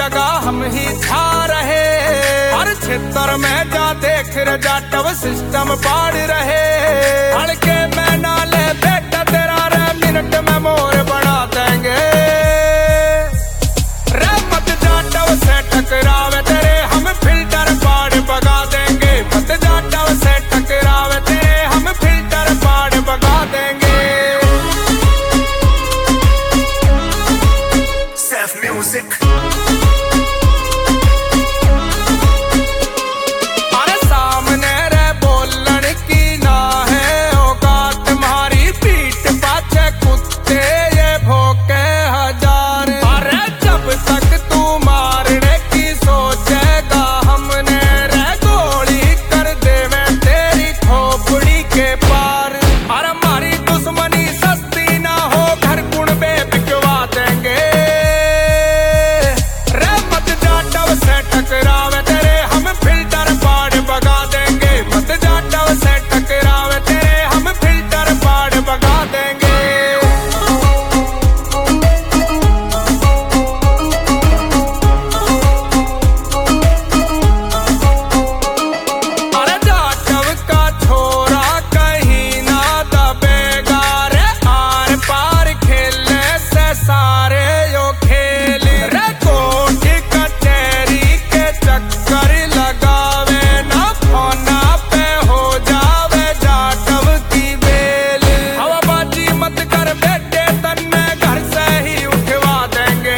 जगह हम ही छा रहे। हर क्षेत्र में जा देख रे जाटव सिस्टम पाड़ रहे। हड़के में नाले बेटा तेरा रे मिनट में मोर बना देंगे। रे मत जाटव से टकरावे तेरे हम फिल्टर पाड़ बगा देंगे। मत जाटव से टकरावे तेरे हम फिल्टर पाड़ बगा देंगे। Self music. अरे सामने रे बोलन की ना है औकात तुम्हारी। पीठ पाछे कुत्ते ये भोके हजार। अरे जब तक तू मारने की सोचेगा हमने रे गोली कर देवे तेरी खोपड़ी के पार। अरे हमारी दुश्मनी सस्ती ना हो घर गुण में बिकवा देंगे। से टकरावे तेरे हम फिल्टर पाड़ बगा देंगे। मत जाटव से टकरावे तेरे हम फिल्टर पाड़ बगा देंगे। अरे जाटव का छोरा कहीं ना दबेगा रे। आर पार खेलने से सारे यो खेल रे। कोठी चक्कर लगावे ना फोना पे हो जावे जाटव की बेल। हवाबाजी मत कर बेटे तन में घर से ही उठवा देंगे।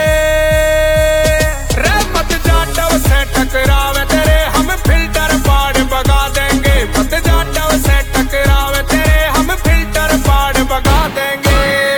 रे मत जाटव से टकरावे तेरे हम फिल्टर पाड़ बगा देंगे। मत जाटव से टकरावे तेरे हम फिल्टर पाड़ बगा देंगे।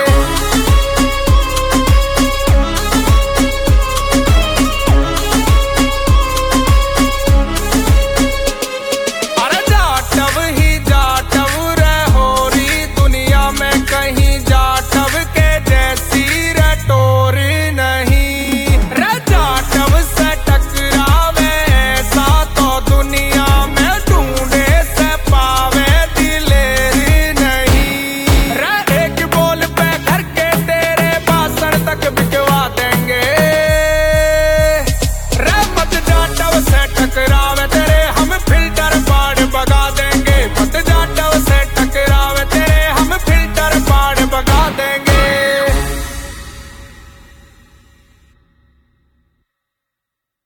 कहीं जाटव के जैसी रे टोरी नहीं। रे जाटव से टकरावे ऐसा तो दुनिया में ढूंढे से पावे दिलेरी नहीं। रे एक बोल पे घर के तेरे बासण तक बिकवा देंगे। रे मत जाटव से टकरावे